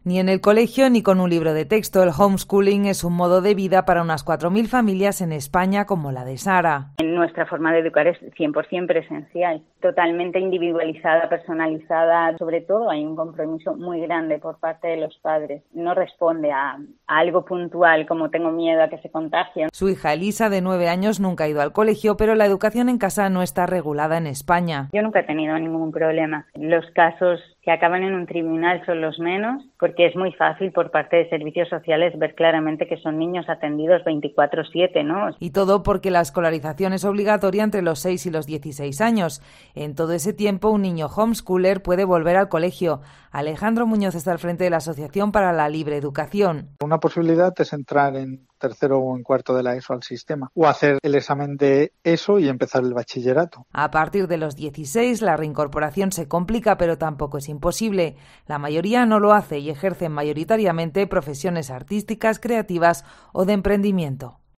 Ni en el colegio ni con un libro de texto. El homeschooling es un modo de vida para unas 4.000 familias en España como la de Sara. Nuestra forma de educar es 100% presencial, totalmente individualizada, personalizada. Sobre todo hay un compromiso muy grande por parte de los padres. No responde a algo puntual como tengo miedo a que se contagien. Su hija Elisa, de 9 años, nunca ha ido al colegio, pero la educación en casa no está regulada en España. Yo nunca he tenido ningún problema. Los casos que acaban en un tribunal son los menos, porque es muy fácil por parte de servicios sociales ver claramente que son niños atendidos 24/7, ¿no? Y todo porque la escolarización es obligatoria entre los 6 y los 16 años. En todo ese tiempo, un niño homeschooler puede volver al colegio. Alejandro Muñoz está al frente de la Asociación para la Libre Educación. Una posibilidad es entrar en tercero o en cuarto de la ESO al sistema, o hacer el examen de ESO y empezar el bachillerato. A partir de los 16, la reincorporación se complica, pero tampoco es imposible. La mayoría no lo hace y ejercen mayoritariamente profesiones artísticas, creativas o de emprendimiento.